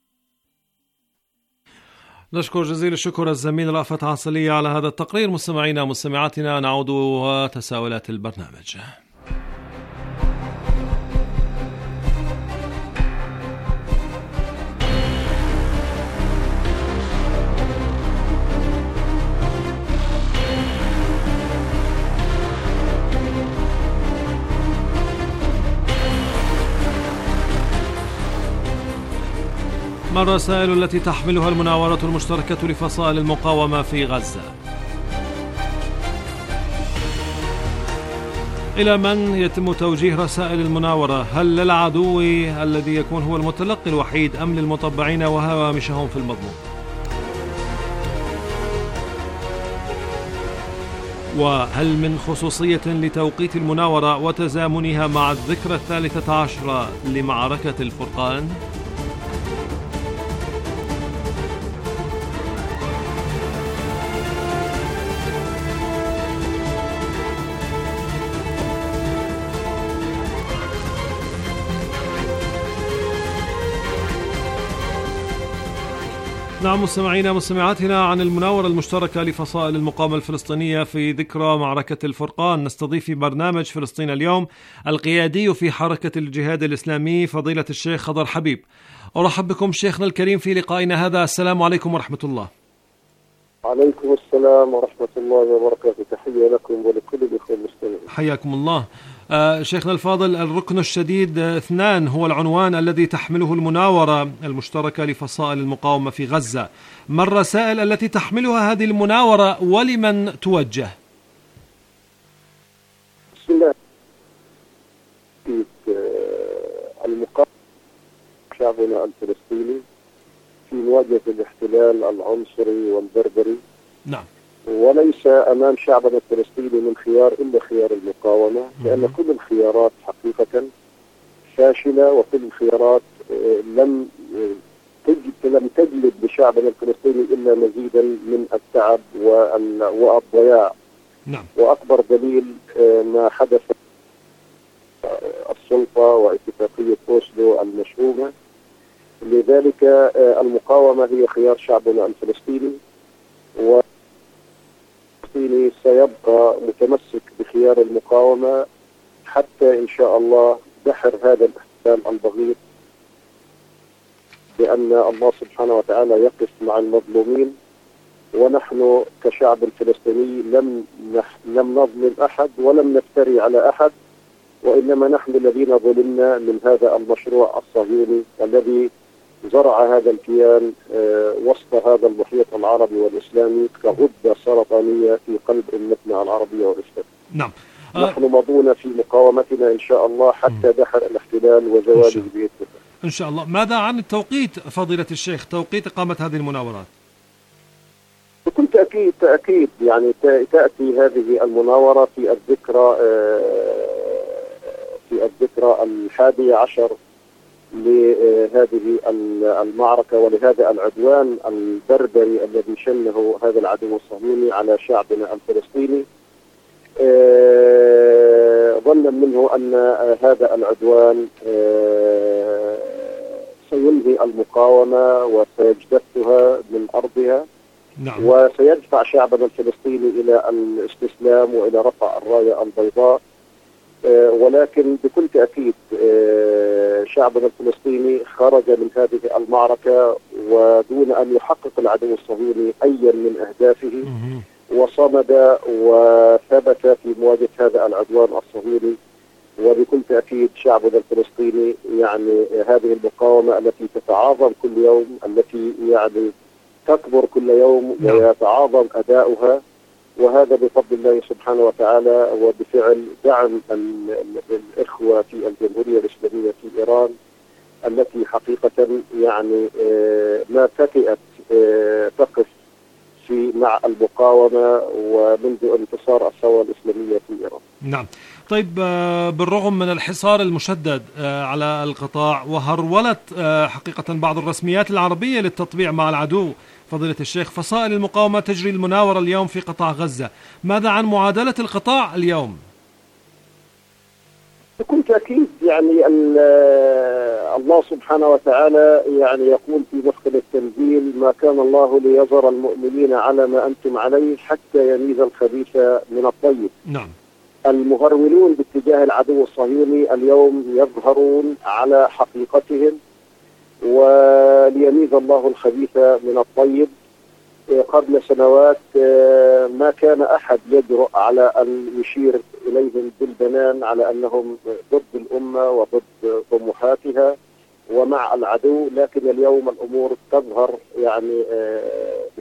نشكر جزيل الشكر الزميل رأفت عسلية على هذا التقرير. مستمعينا ومستمعاتنا، نعود وتساؤلات البرنامج. ما الرسائل التي تحملها المناورة المشتركة لفصائل المقاومة في غزة؟ إلى من يتم توجيه رسائل المناورة؟ هل للعدو الذي يكون هو المتلقي الوحيد أم للمطبعين وهوامشهم في المضمون؟ وهل من خصوصية لتوقيت المناورة وتزامنها مع الذكرى 13 لمعركة الفرقان؟ نعم مستمعينا مستمعاتنا، عن المناورة المشتركة لفصائل المقاومة الفلسطينية في ذكرى معركة الفرقان نستضيف في برنامج فلسطين اليوم القيادي في حركة الجهاد الإسلامي فضيلة الشيخ خضر حبيب. أرحب بكم شيخنا الكريم في لقائنا هذا. السلام عليكم ورحمة الله. عليكم السلام ورحمة الله وبركاته. تحية لكم ولكل الإخوة المستمعين. حياكم الله. شيخنا الفاضل، الركن الشديد 2 هو العنوان الذي تحمله المناورة المشتركة لفصائل المقاومة في غزة. ما الرسائل التي تحملها هذه المناورة ولمن توجه؟ بسم الله. المقاومة شعبنا الفلسطيني في مواجهة الاحتلال العنصري والبربري. نعم. وليس أمام شعبنا الفلسطيني من خيار إلا خيار المقاومة، لأن كل الخيارات حقيقة فاشلة، وكل الخيارات لم تجلب لشعبنا الفلسطيني إلا مزيدا من التعب والضياع. نعم. وأكبر دليل ما حدث السلطة واتفاقية أوسلو المشؤومة. لذلك المقاومة هي خيار شعبنا الفلسطيني، والفلسطيني سيبقى متمسك بخيار المقاومة حتى إن شاء الله دحر هذا الاحتلال البغيض، لأن الله سبحانه وتعالى يقف مع المظلومين، ونحن كشعب الفلسطيني لم نظلم أحد ولم نفتري على أحد، وإنما نحن الذين ظلمنا من هذا المشروع الصهيوني الذي زرع هذا الكيان وسط هذا المحيط العربي والإسلامي كغدة سرطانية في قلب أمتنا العربية والإسلامية. نعم. نحن مضون في مقاومتنا إن شاء الله حتى دحر الاحتلال وزواله بإذن الله. إن شاء الله. ماذا عن التوقيت فضيلة الشيخ، توقيت إقامة هذه المناورات؟ بكل تأكيد يعني تأتي هذه المناورة في الذكرى 11 لهذه المعركة ظنا العدوان البربري الذي شنه هذا العدو الصهيوني على شعبنا الفلسطيني. ظنا منه أن هذا العدوان سينهي المقاومة وسيجتثها من أرضها. نعم. وسيدفع شعبنا الفلسطيني إلى الاستسلام وإلى رفع الراية البيضاء. ولكن بكل تأكيد شعبنا الفلسطيني خرج من هذه المعركة ودون أن يحقق العدو الصهيوني أيا من أهدافه، وصمد وثبت في مواجهة هذا العدوان الصهيوني. وبكل تأكيد شعبنا الفلسطيني يعني هذه المقاومة التي تتعاظم كل يوم، التي يعني تكبر كل يوم ويتعاظم أداؤها، وهذا بفضل الله سبحانه وتعالى وبفعل دعم الإخوة في الجمهورية الإسلامية في إيران، التي حقيقة يعني ما فتئت تقف مع المقاومة ومنذ انتصار الثورة الإسلامية في إيران. نعم. طيب، بالرغم من الحصار المشدد على القطاع وهرولت حقيقة بعض الرسميات العربية للتطبيع مع العدو فضيلة الشيخ، فصائل المقاومة تجري المناورة اليوم في قطاع غزة. ماذا عن معادلة القطاع اليوم؟ بكل تأكيد يعني الله سبحانه وتعالى يعني يقول في محكم التنزيل: ما كان الله ليذر المؤمنين على ما أنتم عليه حتى يميز الخبيث من الطيب. نعم. المهرولون باتجاه العدو الصهيوني اليوم يظهرون على حقيقتهم، وليميز الله الخبيث من الطيب. قبل سنوات ما كان أحد يجرؤ على أن يشير إليهم بالبنان على أنهم ضد الأمة وضد طموحاتها ومع العدو، لكن اليوم الأمور تظهر يعني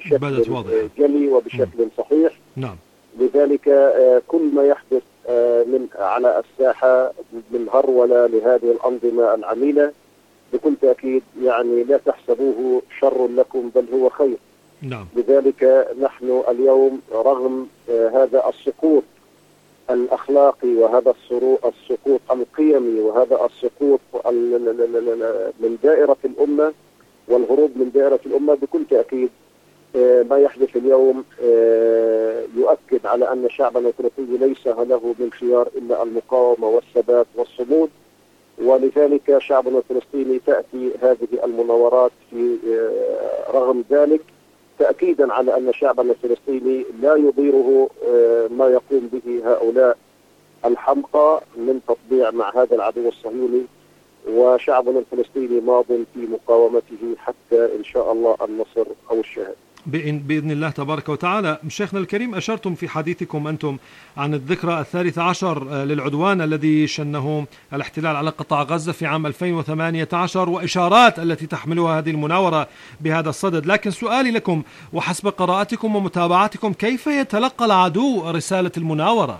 بشكل جلي وبشكل صحيح. نعم. لذلك كل ما يحدث من على الساحة من هرولة لهذه الأنظمة العميلة بكل تأكيد يعني لا تحسبوه شر لكم بل هو خير. نعم. لذلك نحن اليوم رغم هذا السقوط الأخلاقي وهذا السقوط القيمي وهذا السقوط من دائرة الأمة والهروب من دائرة الأمة، بكل تأكيد ما يحدث اليوم يؤكد على أن شعبنا الفلسطيني ليس له من خيار إلا المقاومة والثبات والصمود. ولذلك شعبنا الفلسطيني تأتي هذه المناورات في رغم ذلك تأكيدا على أن شعبنا الفلسطيني لا يضيره ما يقوم به هؤلاء الحمقى من تطبيع مع هذا العدو الصهيوني، وشعبنا الفلسطيني ماض في مقاومته حتى إن شاء الله النصر أو الشهادة بإذن الله تبارك وتعالى. شيخنا الكريم، أشرتم في حديثكم أنتم عن الذكرى 13 للعدوان الذي شنه الاحتلال على قطاع غزة في عام 2018 وإشارات التي تحملها هذه المناورة بهذا الصدد، لكن سؤالي لكم وحسب قراءتكم ومتابعتكم كيف يتلقى العدو رسالة المناورة؟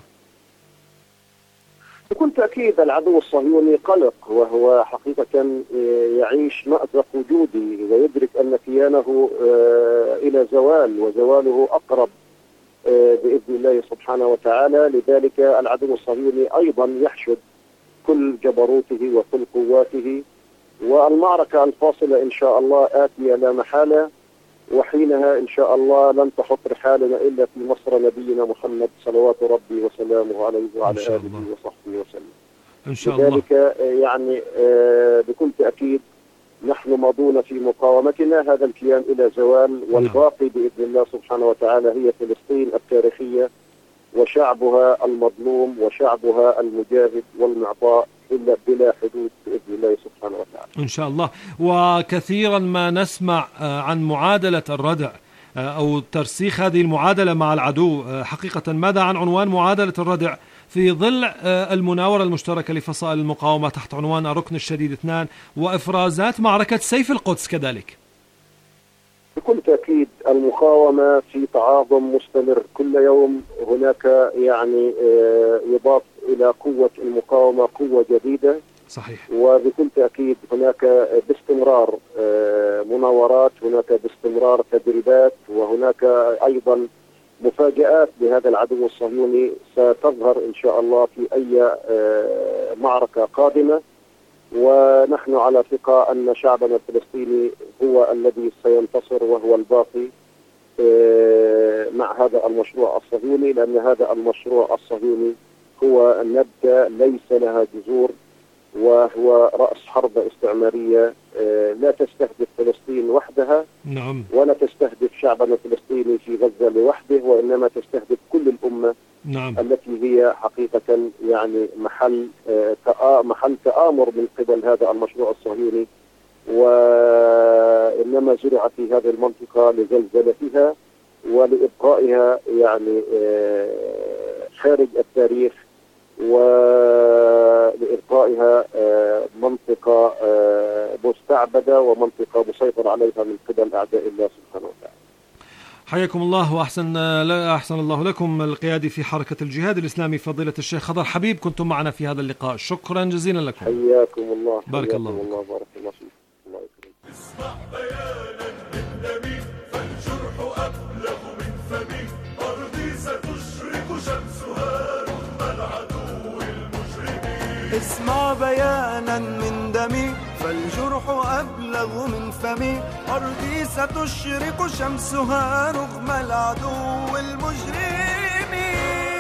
بكل تأكيد العدو الصهيوني قلق، وهو حقيقة يعيش مأزق وجودي ويدرك أن كيانه إلى زوال وزواله أقرب بإذن الله سبحانه وتعالى. لذلك العدو الصهيوني أيضا يحشد كل جبروته وكل قواته، والمعركة الفاصلة إن شاء الله آتية لا محالة، وحينها إن شاء الله لن تحط رحالنا إلا في مصر نبينا محمد صلوات ربي وسلامه عليه وعلى آله وصحبه وسلم إن شاء الله. لذلك يعني بكل تأكيد نحن ماضون في مقاومتنا هذا الكيان إلى زوال، والباقي بإذن الله سبحانه وتعالى هي فلسطين التاريخية وشعبها المظلوم وشعبها المجاهد والمعطاء إلا بلا حدود بإذن الله سبحانه وتعالى إن شاء الله. وكثيرا ما نسمع عن معادلة الردع أو ترسيخ هذه المعادلة مع العدو. حقيقة ماذا عن عنوان معادلة الردع في ظل المناورة المشتركة لفصائل المقاومة تحت عنوان الركن الشديد 2 وإفرازات معركة سيف القدس كذلك؟ بكل تأكيد المقاومة في تعاظم مستمر، كل يوم هناك يعني يضاف إلى قوة المقاومة قوة جديدة. صحيح. وبكل تأكيد هناك باستمرار مناورات، هناك باستمرار تدريبات، وهناك أيضا مفاجآت لهذا العدو الصهيوني ستظهر إن شاء الله في أي معركة قادمة. ونحن على ثقة أن شعبنا الفلسطيني هو الذي سينتصر وهو الباقي مع هذا المشروع الصهيوني، لأن هذا المشروع الصهيوني هو نبتة ليس لها جذور، وهو رأس حرب استعمارية لا تستهدف فلسطين وحدها. نعم. ولا تستهدف شعبنا الفلسطيني في غزة لوحده، وإنما تستهدف كل الأمة. نعم. التي هي حقيقة يعني محل تآمر من قبل هذا المشروع الصهيوني، وإنما زرع في هذه المنطقة لزلزلتها ولإبقائها يعني خارج التاريخ، ولإبقائها منطقة مستعبدة ومنطقة مسيطر عليها من قبل أعداء الله سبحانه وتعالى. حياكم الله وأحسن الله لكم. القيادي في حركة الجهاد الإسلامي فضيلة الشيخ خضر حبيب، كنتم معنا في هذا اللقاء، شكرا جزيلا لكم. حياكم الله. بارك الله. بارك الله فيك. الله يكرمك. اسمع بيانا من دمي فالجرح أبلغ من فمي، أرضي ستشرق شمسها رغم العدو المجرمين. اسمع بيانا من دمي فالجرح أبلغ من فمي، أرضي ستشرق شمسها رغم العدو المجرمين.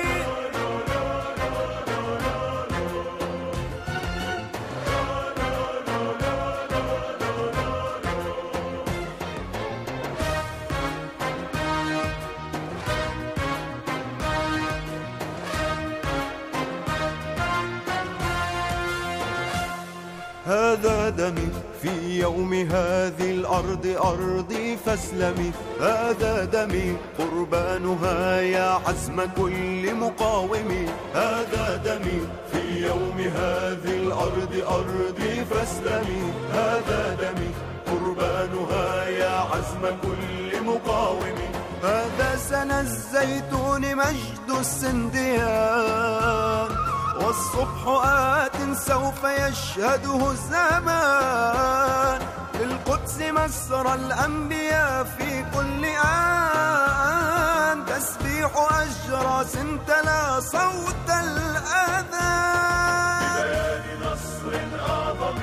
هذا دمي في يوم هذه الأرض أرضي فاسلمي، هذا دمي قربانها يا عزم كل مقاوم، هذا دمي في يوم هذه الأرض أرضي فاسلمي، هذا دمي قربانها يا عزم كل مقاوم. هذا سنى الزيتون مجد السنديان، الصبح آت سوف يشهده الزمان، للقدس مسرى الأنبياء في كل آن، تسبيح أجراس تلا صوت الأذان ببيان نصر أعظم.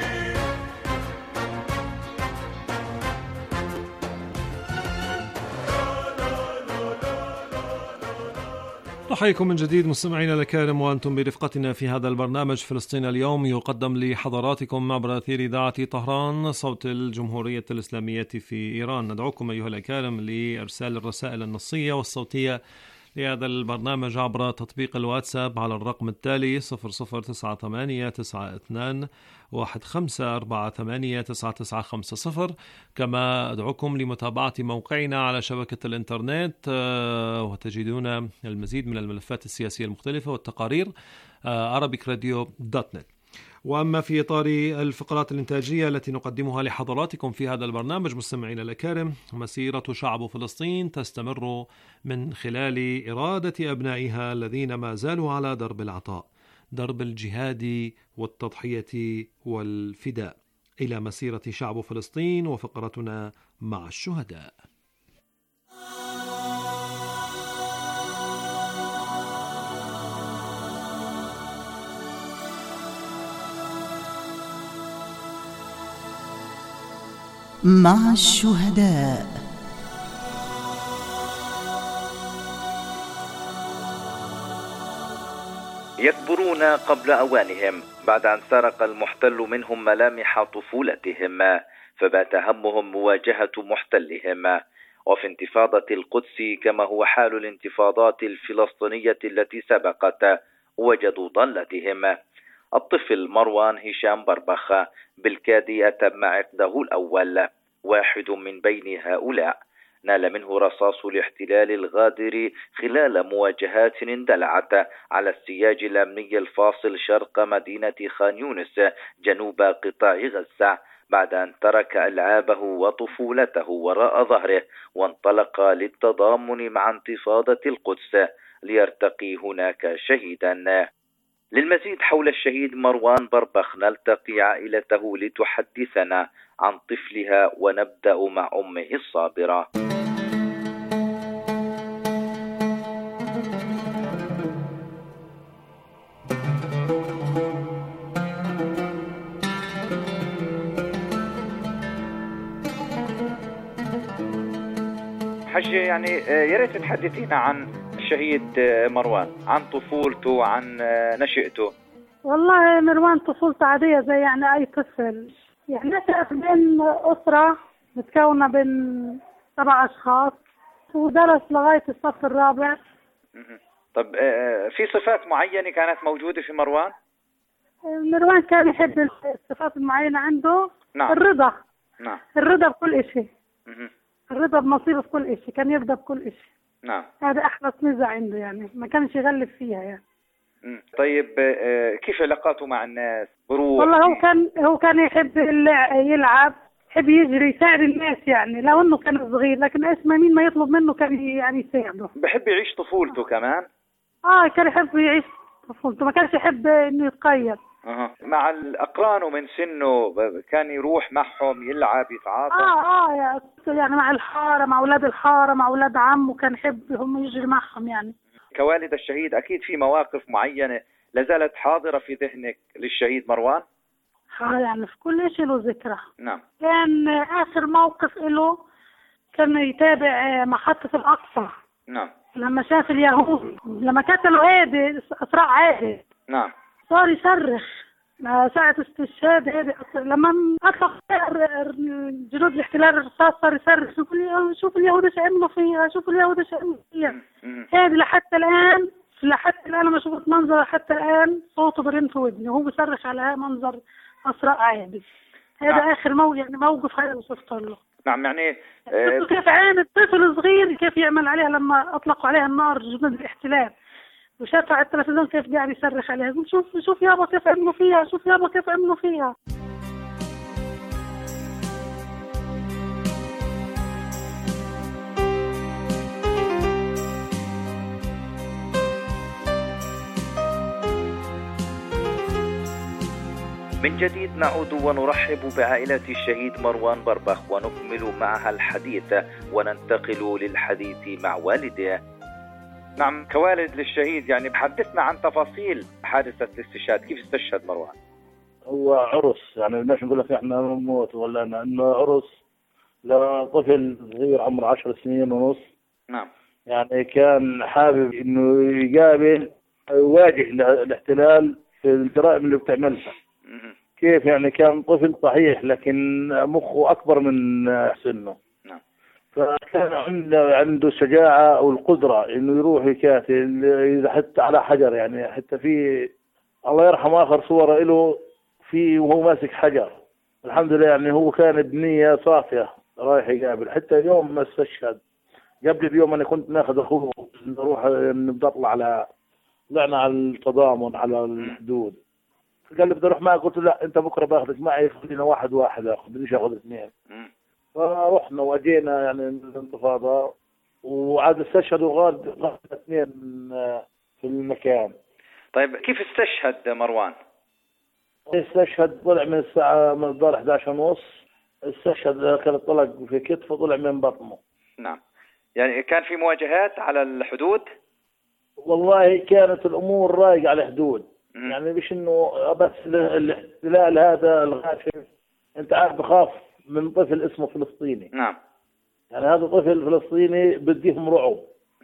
نحييكم من جديد مستمعينا الكرام وأنتم برفقتنا في هذا البرنامج فلسطين اليوم، يقدم لحضراتكم عبر أثير إذاعة طهران صوت الجمهورية الإسلامية في إيران. ندعوكم أيها الأكارم لإرسال الرسائل النصية والصوتية لهذا البرنامج عبر تطبيق الواتساب على الرقم التالي 009891548950. كما أدعوكم لمتابعة موقعنا على شبكة الإنترنت وتجدون المزيد من الملفات السياسية المختلفة والتقارير arabicradio.net. وأما في إطار الفقرات الإنتاجية التي نقدمها لحضراتكم في هذا البرنامج مستمعينا الأكارم، مسيرة شعب فلسطين تستمر من خلال إرادة أبنائها الذين ما زالوا على درب العطاء، درب الجهاد والتضحية والفداء، إلى مسيرة شعب فلسطين وفقرتنا مع الشهداء. مع الشهداء. يكبرون قبل أوانهم بعد أن سرق المحتل منهم ملامح طفولتهم، فبات همهم مواجهة محتلهم. وفي انتفاضة القدس كما هو حال الانتفاضات الفلسطينية التي سبقت وجدوا ضالتهم. الطفل مروان هشام بربخ بالكاد أتم عقده الأول، واحد من بين هؤلاء نال منه رصاص الاحتلال الغادر خلال مواجهات اندلعت على السياج الأمني الفاصل شرق مدينة خان يونس جنوب قطاع غزة، بعد أن ترك ألعابه وطفولته وراء ظهره وانطلق للتضامن مع انتفاضة القدس ليرتقي هناك شهيدا. للمزيد حول الشهيد مروان بربخ نلتقي عائلته لتحدثنا عن طفلها، ونبدأ مع أمه الصابرة. حجة، يعني يا ريت تحدثينا عن الشهيد مروان، عن طفولته، عن نشأته. والله مروان طفولته عادية زي يعني أي طفل، يعني نشأ بين أسرة متكونة بين 7 أشخاص، ودرس لغاية الصف الرابع. طب في صفات معينة كانت موجودة في مروان؟ مروان كان يحب الصفات المعينة عنده. نعم. الرضا. نعم. الرضا بكل إشي. الرضا بنصيبه في كل إشي، كان يرضى بكل إشي. نعم. هذا أحلى ميزة عنده، يعني ما كانش يغلب فيها يعني. طيب كيف علاقاته مع الناس؟ بروح؟ والله هو كان يحب يلعب، يحب يجري، يساعد الناس يعني، لو انه كان صغير، لكن اسمه مين ما يطلب منه كان يعني يساعده. بحب يعيش طفولته كمان؟ كان يحب يعيش طفولته، ما كانش يحب انه يتقيد. مع الأقران ومن سنه كان يروح معهم يلعب يتعاطى؟ يعني مع الحارة، مع أولاد الحارة، مع أولاد عمه، كان يحب هم يجري معهم يعني. كوالد الشهيد أكيد في مواقف معينة لازالت حاضرة في ذهنك للشهيد مروان؟ يعني في كل شيء له ذكرى. نعم. كان آخر موقف له كان يتابع محطة الأقصى. نعم. لما شاف اليهود، لما قتلوا عادي، إسراء عادي. نعم. صار يصرخ ساعة استشهاد هذه، لما أطلق جنود الاحتلال الرصاص صار يصرخ، شوف اليهود ايش عملوا فيها، شوف اليهود ايش عملوا فيها. هذه لحتى الآن لما شفت منظر حتى الآن صوته برن في ودني وهو بيصرخ على منظر إسراء عادي. هذا نعم. آخر موقف هذا وصفته له. نعم. يعني كيف عين الطفل صغير كيف يعمل عليها لما أطلقوا عليها النار جنود الاحتلال، وشاف على التلفزيون كيف قاعد يصرخ عليها، يقول شوف يابا كيف عملوا فيها، شوف يابا كيف عملوا فيها. من جديد نعود ونرحب بعائلة الشهيد مروان بربخ ونكمل معها الحديث وننتقل للحديث مع والده. نعم، كوالد للشهيد يعني بحدثنا عن تفاصيل حادثة الاستشهاد، كيف استشهد مروان؟ هو عرس، يعني بدناش نقول لك احنا نموت ولا انه عرس لطفل صغير عمره 10 سنين ونص. نعم. يعني كان حابب انه يقابل يواجه الاحتلال في الجرائم اللي بتعملها. كيف يعني كان طفل صحيح لكن مخه اكبر من سنه. نعم. فكان عنده الشجاعة والقدرة انه يروح يقاتل اذا حتى على حجر، يعني حتى في الله يرحمه اخر صورة له في وهو ماسك حجر. الحمد لله يعني هو كان بنية صافية رايح يقابل. حتى يوم ما استشهد قبل بيوم انا كنت ناخذ اخوه نروح نطلع طلعنا على التضامن على الحدود. قال لي بدي اروح معك، قلت له لا انت بكره باخذك معي، خلينا واحد بديش اخذ اثنين. فرحنا واجينا يعني الانتفاضه وعاد استشهدوا غاد اثنين في المكان. طيب كيف استشهد مروان؟ استشهد طلع من الساعه من الظهر 11:30. استشهد كان طلق في كتفه طلع من بطنه. نعم. يعني كان في مواجهات على الحدود؟ والله كانت الامور رايقه على الحدود. يعني مش انه بس الاحتلال هذا الغاشم، انت عارف بخاف من طفل اسمه فلسطيني. نعم. يعني هذا طفل فلسطيني بديهم رعب.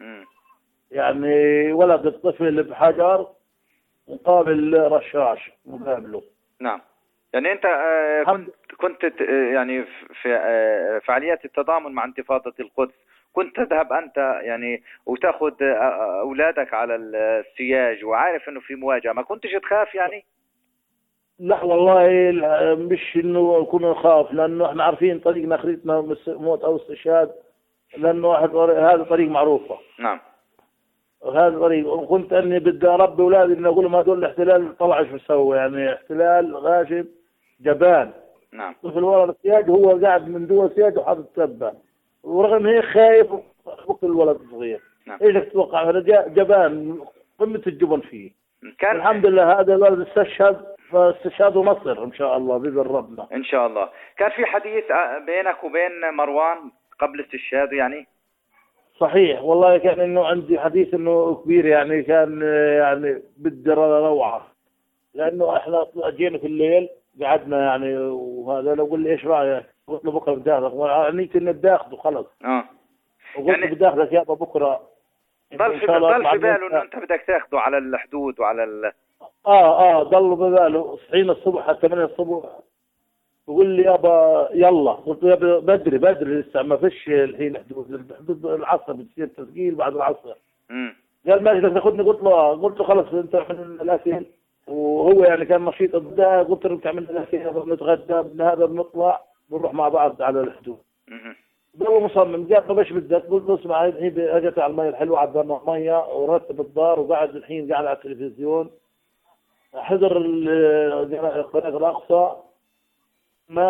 يعني ولد الطفل بحجر مقابل رشاش مقابله. نعم. يعني انت كنت يعني في فعاليات التضامن مع انتفاضة القدس، كنت تذهب أنت يعني وتأخذ أولادك على السياج وعارف إنه في مواجهة، ما كنتش تخاف يعني؟ لا والله مش إنه كنا نخاف، لأنه إحنا عارفين طريقنا آخرتنا موت أو استشهاد، لأنه هذا طريق معروفة. نعم. هذا طريق، وكنت أني بدي أربي أولادي إني أقول لهم هذول الاحتلال طلع شو سوى، يعني احتلال غاشم جبان. نعم. طفل ورا السياج وهو قاعد من دول السياج وحاطط تبة، ورغم هيك خايف وقت الولد الصغير. نعم. ايش تتوقع؟ هذا جبان قمة الجبن فيه. كان الحمد لله هذا الولد استشهد، فاستشهاده مصر ان شاء الله باذن ربنا. ان شاء الله. كان في حديث بينك وبين مروان قبل استشهاده يعني؟ صحيح والله كان انه عندي حديث انه كبير، يعني كان يعني بدي روعه، لانه احنا جينا في الليل قعدنا يعني وهذا لو قال لي ايش رايك؟ قلت له بكره بدي اخذك، نيت اني بدي اخذه خلص. وقلت يعني بدي اخذك يابا بكره. ضل في باله انه انت بدك تاخذه على الحدود وعلى ضلوا بباله. صحينا الصبح 8 الصبح يقول لي يابا يلا، قلت له يابا بدري لسه ما فيش الحين حدود العصر بتصير تسجيل بعد العصر. قال ماشي بدك تاخذني؟ قلت له خلص انت من الاكل، وهو يعني كان نشيط ضدها. قلت له بتعمل الاكل نتغدى هذا بنطلع بنروح مع بعض على الحدود. ضل مصمم. قال طب ايش بدك؟ قلت له اسمع الحين اجت على المي الحلوه، عبرنا ميه ورتب الدار وقعد الحين قاعد على التلفزيون حضر قناه الاقصى. ما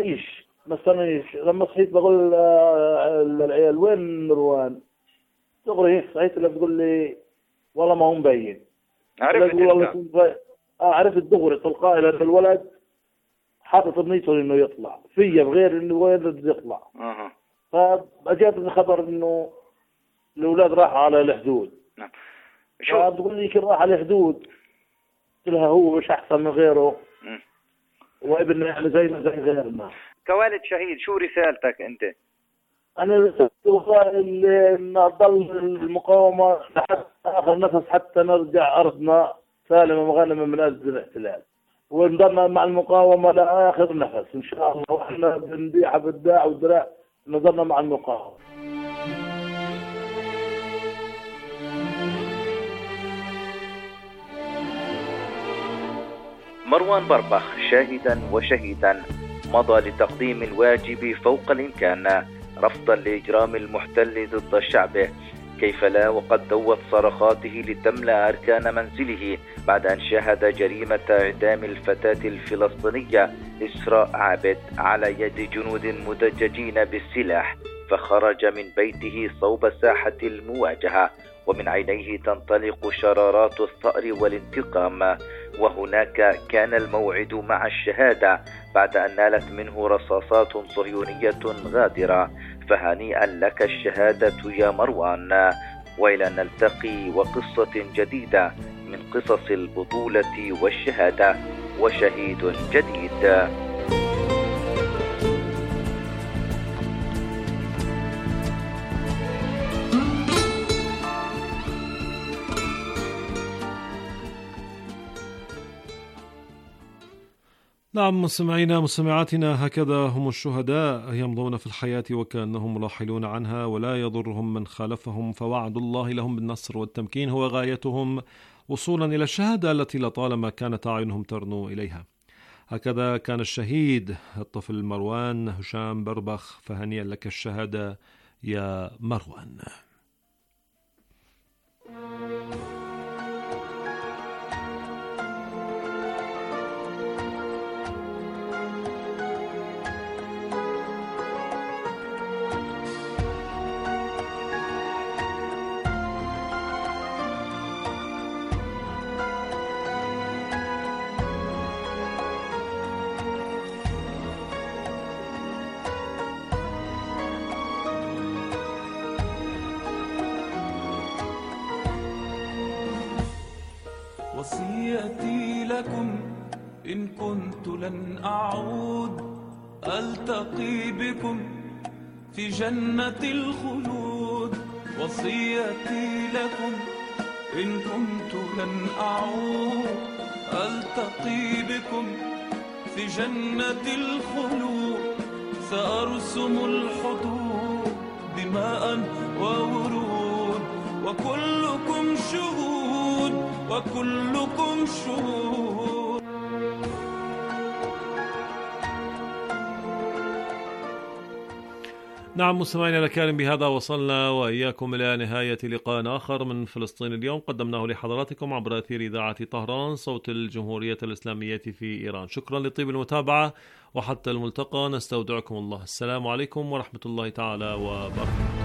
استنيش لما صحيت بقول للعيال وين مروان؟ دغري هيك صحيت اللي بتقول لي والله ما هو مبين. عرفت دغري تلقائي، لان الولد حاطط بنيته انه يطلع فيا بغير انه وين بده يطلع. فاجابني خبر انه الاولاد راحوا على الحدود. نعم. شو بتقول لي كيف راح على الحدود؟ قلت لها هو مش احسن من غيره وابننا يعني زينا زي غيرنا. كوالد شهيد شو رسالتك انت؟ انا رسالتي ان ضل المقاومه لحد اخر نفس حتى نرجع ارضنا سالمه وغانمه من اجل الاحتلال، ونضلنا مع المقاومه لاخر نفس ان شاء الله، واحنا بنبيعها بالداع والدراع نضلنا مع المقاومه. مروان بربخ شاهدا وشهيدا مضى لتقديم الواجب فوق الإمكان رفضا لإجرام المحتل ضد شعبه، كيف لا وقد دوت صرخاته لتملأ أركان منزله بعد أن شاهد جريمة إعدام الفتاة الفلسطينية إسراء عابد على يد جنود مدججين بالسلاح، فخرج من بيته صوب ساحة المواجهة، ومن عينيه تنطلق شرارات الثأر والانتقام. وهناك كان الموعد مع الشهادة بعد أن نالت منه رصاصات صهيونية غادرة. فهنيئا لك الشهادة يا مروان، وإلى أن نلتقي وقصة جديدة من قصص البطولة والشهادة وشهيد جديد. نعم مستمعينا مستمعاتنا، هكذا هم الشهداء يمضون في الحياة وكأنهم راحلون عنها، ولا يضرهم من خالفهم، فوعد الله لهم بالنصر والتمكين هو غايتهم وصولا إلى الشهادة التي لطالما كانت أعينهم ترنو إليها. هكذا كان الشهيد الطفل مروان هشام بربخ، فهنيئا لك الشهادة يا مروان. وصيتي لكم إن كنت لن أعود ألتقي بكم في جنة الخلود. وصيتي لكم إن كنت لن أعود ألتقي بكم في جنة الخلود. سأرسم الحدود دماء وورود، وكلكم شهود وكلكم شهود. نعم مستمعينا الكرام، بهذا وصلنا وإياكم إلى نهاية لقاء آخر من فلسطين اليوم قدمناه لحضراتكم عبر أثير إذاعة طهران صوت الجمهورية الإسلامية في إيران. شكرا لطيب المتابعة، وحتى الملتقى نستودعكم الله. السلام عليكم ورحمة الله تعالى وبركاته.